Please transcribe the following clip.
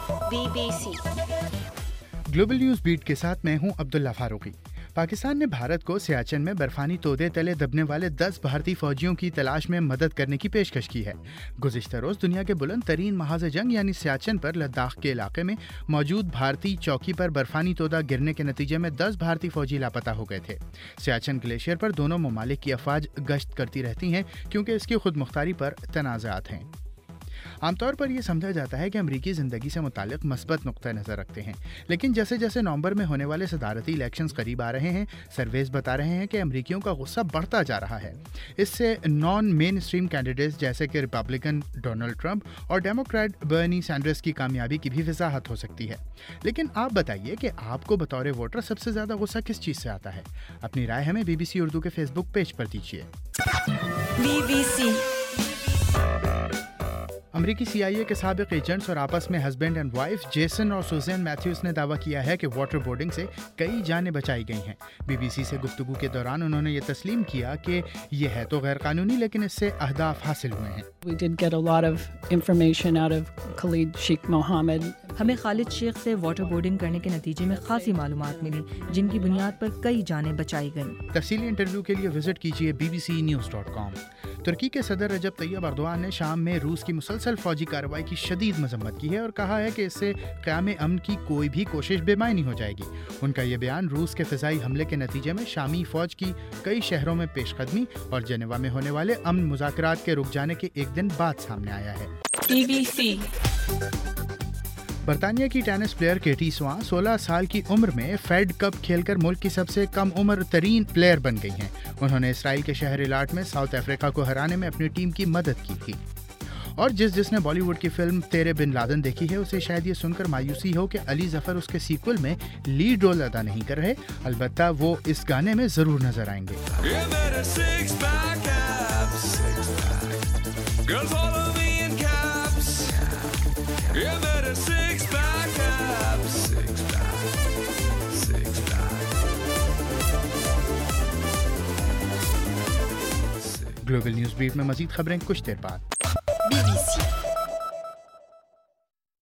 BBC global news beat के साथ मैं हूं अब्दुल्ला फारूकी। पाकिस्तान ने भारत को सियाचिन में बर्फानी तोदे तले दबने वाले 10 भारतीय फौजियों की तलाश में मदद करने की पेशकश की है। गुज़िश्ता रोज़ दुनिया के बुलंद तरीन महाज़ जंग यानी सियाचिन पर लद्दाख के इलाके में मौजूद भारतीय चौकी पर बर्फानी तोदा गिरने के नतीजे में 10 भारतीय फौजी लापता हो गए थे। सियाचिन ग्लेशियर पर दोनों ममालिक की अफवाज गश्त करती रहती हैं क्योंकि इसकी खुद मुख्तारी पर तनाज़ात हैं। आमतौर पर यह समझा जाता है कि अमरीकी ज़िंदगी से मुतालिक मस्बत नुक्ता नज़र रखते हैं, लेकिन जैसे जैसे नवंबर में होने वाले सदारती इलेक्शंस करीब आ रहे हैं, सर्वेज बता रहे हैं कि अमरीकियों का गुस्सा बढ़ता जा रहा है। इससे नॉन मेन स्ट्रीम कैंडिडेट्स जैसे कि रिपब्लिकन डोनाल्ड ट्रंप और डेमोक्रेट बर्नी सैंडर्स की कामयाबी की भी वजाहत हो सकती है। लेकिन आप बताइए कि आपको बतौर वोटर सबसे ज़्यादा गुस्सा किस चीज़ से आता है? अपनी राय हमें BBC उर्दू के फेसबुक पेज पर दीजिए। BBC अमरीकी CIA के साबिक एजेंट्स और आपस में हस्बैंड एंड वाइफ जेसन और सुजैन मैथ्यूज ने दावा किया है कि वाटर बोर्डिंग से कई जानें बचाई गई हैं। BBC से गुफ्तगू के दौरान उन्होंने ये तस्लीम किया कि यह है तो गैर कानूनी, लेकिन इससे अहदाफ हासिल हुए हैं। We did get a lot of information out of Khalid Sheikh Mohammed. हमें खालिद शेख से वाटर बोर्डिंग करने के नतीजे में खासी मालूमात मिली, जिनकी बुनियाद पर कई जानें बचाई गईं। तफसीली इंटरव्यू के लिए विजिट कीजिए bbcnews.com। तुर्की के सदर रजब तैयब अर्दोआन ने शाम में रूस की मुसलसल फौजी कार्रवाई की शदीद मजम्मत की है और कहा है कि इससे क़याम अमन की कोई भी कोशिश बेमायनी हो जाएगी। उनका ये बयान रूस के फ़िज़ाई हमले के नतीजे में शामी फ़ौज की कई शहरों में पेशकदमी और जेनेवा में होने वाले अमन मुज़ाकरात के रुक जाने के एक दिन बाद सामने आया है। BBC बरतानिया की टेनिस प्लेयर केटी स्वां 16 साल की उम्र में फेड कप खेलकर मुल्क की सबसे कम उम्र तरीन प्लेयर बन गई हैं। उन्होंने इसराइल के शहर इलाट में साउथ अफ्रीका को हराने में अपनी टीम की मदद की थी। और जिसने बॉलीवुड की फिल्म तेरे बिन लादन देखी है, उसे शायद ये सुनकर मायूसी हो कि अली जफर उसके सीक्वल में लीड रोल अदा नहीं कर रहे। अलबत्ता वो इस गाने में जरूर नजर आएंगे। ग्लोबल न्यूज़ बीट में मजीद खबरें कुछ देर बाद। BBC